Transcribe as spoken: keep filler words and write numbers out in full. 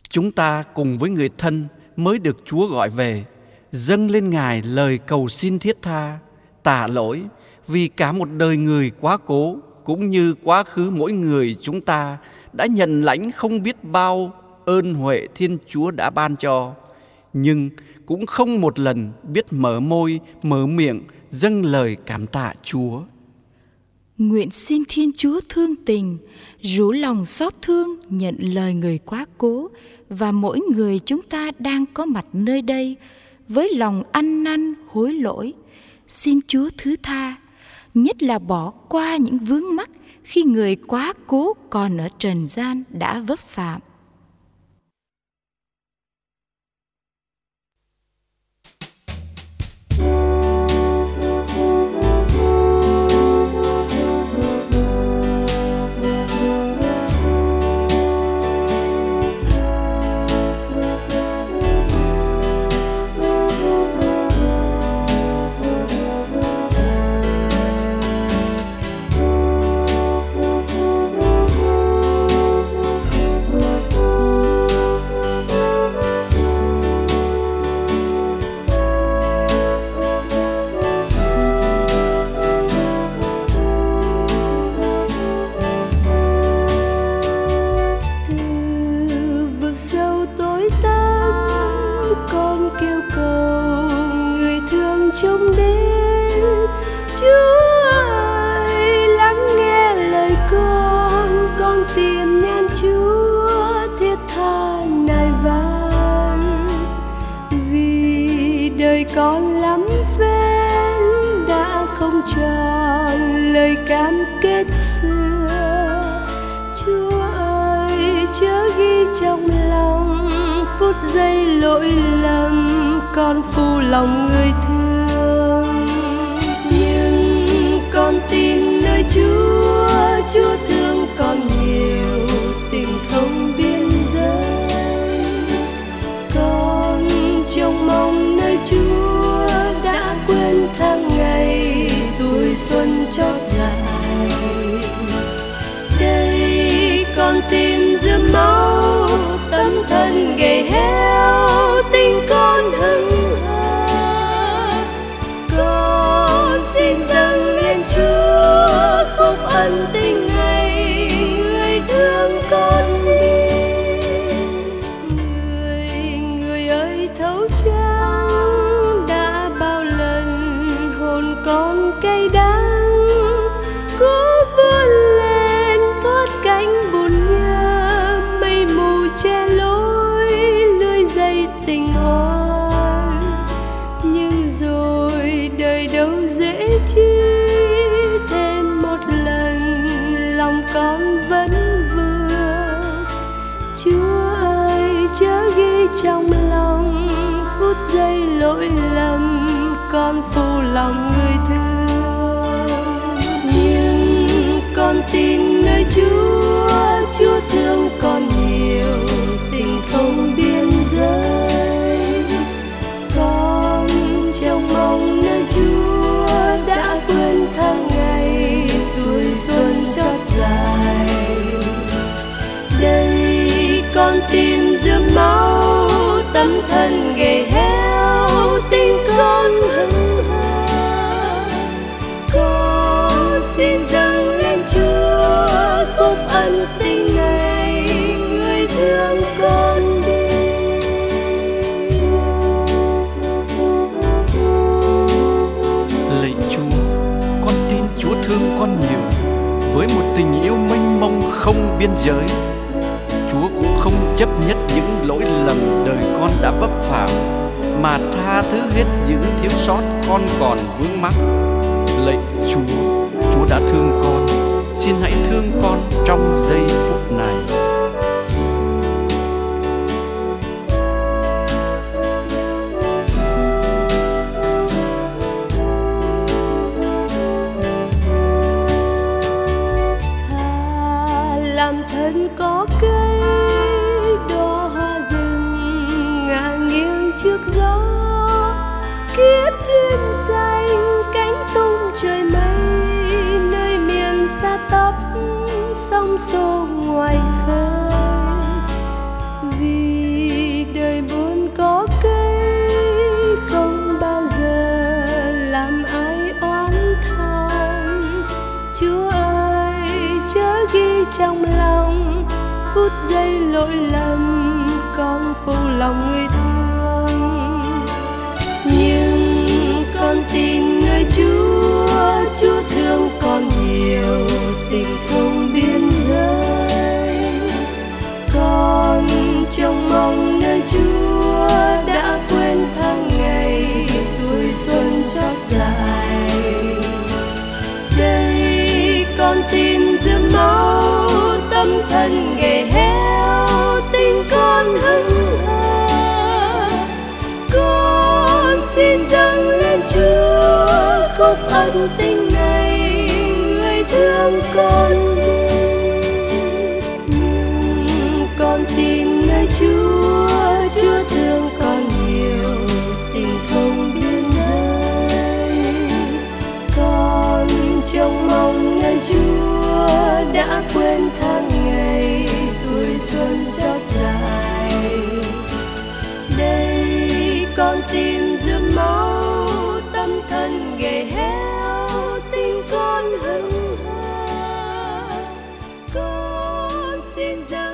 Chúng ta cùng với người thân mới được Chúa gọi về, dâng lên Ngài lời cầu xin thiết tha, tạ lỗi vì cả một đời người quá cố, cũng như quá khứ mỗi người chúng ta đã nhận lãnh không biết bao ơn huệ Thiên Chúa đã ban cho, nhưng cũng không một lần biết mở môi, mở miệng dâng lời cảm tạ Chúa. Nguyện xin Thiên Chúa thương tình, rủ lòng xót thương nhận lời người quá cố và mỗi người chúng ta đang có mặt nơi đây với lòng ăn năn hối lỗi. Xin Chúa thứ tha, nhất là bỏ qua những vướng mắc khi người quá cố còn ở trần gian đã vấp phạm. Trông đến Chúa ơi, lắng nghe lời con, con tìm nhan Chúa thiết tha nài van. Vì đời con lắm phen đã không tròn lời cam kết xưa. Chúa ơi, chớ ghi trong lòng phút giây lỗi lầm, con phụ lòng người thương. Con tin nơi Chúa, Chúa thương con nhiều, tình không biên giới. Con trông mong nơi Chúa, đã quên tháng ngày tuổi xuân chót dài. Đây con tìm giữa máu, tấm thân gầy héo, tình con hững hờ. Con xin dâng Chúa khúc ân tình ngày, người thương con đi. Người, người ơi thấu trắng, đã bao lần hồn con cay đắng, cố vươn lên thoát cánh buồn nhớ, mây mù che lối lưới dây tình oan. Nhưng rồi đời đâu dễ chi, lòng con vẫn vương. Chúa ơi, chớ ghi trong lòng phút giây lỗi lầm, con phụ lòng người thương. Nhưng con tin nơi Chúa, Chúa thương con nhiều, tình không biên giới. Con trông mong nơi Chúa, đã quên tháng ngày tuổi xuân chót dài. Đây con tìm giữa máu, tấm thân gầy héo, tình con hững hờ. Con xin dâng lên Chúa khúc ân tình này, người thương con đi. Lạy Chúa, con tin Chúa thương con nhiều, với một tình yêu mênh mông không biên giới. Chúa cũng không chấp nhất những lỗi lầm đời con đã vấp phạm, mà tha thứ hết những thiếu sót con còn vướng mắc. Lạy Chúa, Chúa đã thương con, xin hãy thương con trong giây phút này. Làm thân có cây đóa hoa rừng ngả nghiêng trước gió, kiếp thiên xanh cánh tung trời mây, nơi miền xa tóc sông xô ngoài khơi. Vì lỗi lầm, con phụ lòng người thương. Nhưng con tin nơi Chúa, Chúa thương con nhiều, tình không biên giới. Con trông mong nơi Chúa, đã quên tháng ngày tuổi xuân chót dài. Đây con tìm giữa máu tâm thân ghê héo, tình con hững hờ. Con xin dâng lên Chúa khúc ân tình này, người thương con đi. Nhưng con tin nơi Chúa, Chúa thương con nhiều, tình không biên giới. Con trông mong nơi Chúa, đã quên tháng ngày tuổi xuân chót dài. Đây con tìm giữa máu tâm thân ghê héo, tình con hững hờ. Con xin ra